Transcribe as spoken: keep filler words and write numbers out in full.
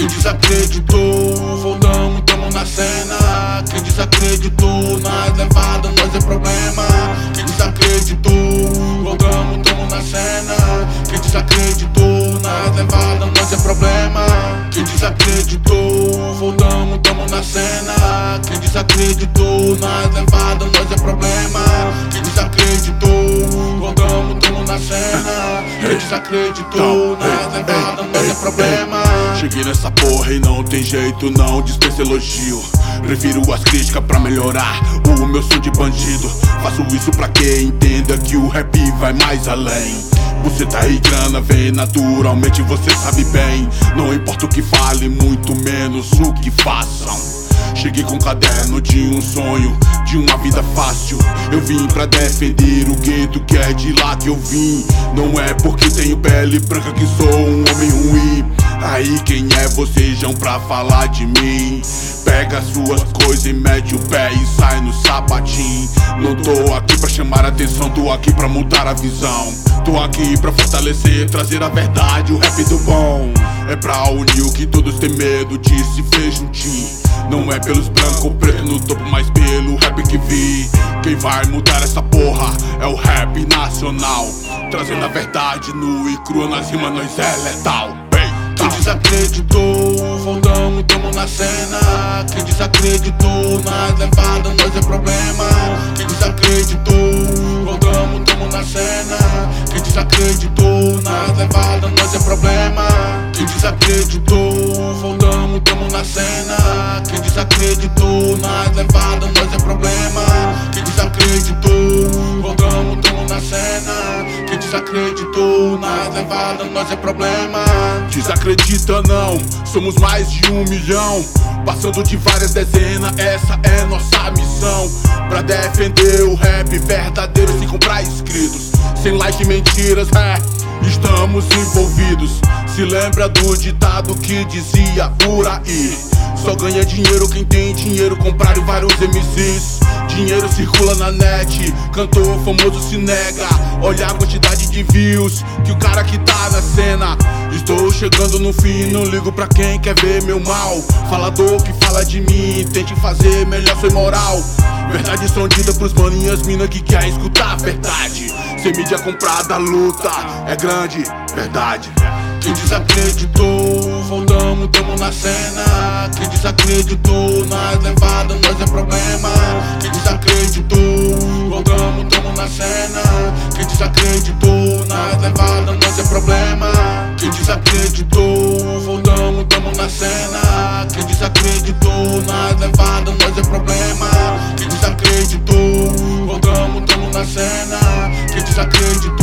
Quem desacreditou, voltamos, tamo na cena. Quem desacreditou, nas levadas nós é problema. Quem desacreditou, voltamos, tamo na cena. Quem desacreditou, nas levadas nós é problema. Quem desacreditou, voltamos, tamo na cena. Quem desacreditou, nas levadas nós é problema. Quem desacreditou, voltamos, tamo na cena. Quem desacreditou, nas levadas nós é problema. Cheguei nessa porra e não tem jeito, não dispensa elogio. Prefiro as críticas pra melhorar o meu som de bandido. Faço isso pra que entenda que o rap vai mais além. Você tá aí, grana vem naturalmente, você sabe bem. Não importa o que fale, muito menos o que façam. Cheguei com um caderno de um sonho, de uma vida fácil. Eu vim pra defender o gueto, que é de lá que eu vim. Não é porque tenho pele branca que sou um homem ruim. Aí quem é vocês pra falar de mim? Pega suas coisas e mete o pé e sai no sapatinho. Não tô aqui pra chamar a atenção, tô aqui pra mudar a visão. Tô aqui pra fortalecer, trazer a verdade, o rap do bom. É pra unir o que todos têm medo de se ver juntinho. Não é pelos brancos ou preto no topo, mas pelo rap que vi. Quem vai mudar essa porra é o rap nacional. Trazendo a verdade nua e crua nas rimas, nós é letal. Quem desacreditou, voltamos, tamo na cena. Quem desacreditou, nas levadas nós é problema. Quem desacreditou, voltamos, tamo na cena. Quem desacreditou, nas levadas nós é problema. Quem desacreditou, voltamos, tamo na cena. Quem desacreditou, nas levadas nós é problema. Quem desacreditou, voltamos, tamo na cena. Quem desacreditou, nas levadas nós é problema. Desacredita não, somos mais de um milhão. Passando de várias dezenas, essa é nossa missão. Pra defender o rap verdadeiro sem comprar inscritos. Sem like e mentiras, é, estamos envolvidos. Se lembra do ditado que dizia por aí: só ganha dinheiro quem tem dinheiro, compraram vários M Cs. Dinheiro circula na net, cantor famoso se nega. Olha a quantidade de views que o cara que tá na cena. Estou chegando no fim, não ligo pra quem quer ver meu mal. Falador que fala de mim, tente fazer melhor sem moral. Verdade escondida pros manos e as mina que quer escutar a verdade. Sem mídia comprada, a luta é grande, verdade. Quem desacreditou, voltamos, tamo na cena. Quem desacreditou, nas levadas nós é problema. Quem desacreditou, voltamos, tamo na cena. Quem desacreditou, nas levadas nós é problema. Quem desacreditou, voltamos, tamo na cena. Quem desacreditou, nas levadas nós é problema. Quem desacreditou, voltamos, tamo na cena. Quem desacreditou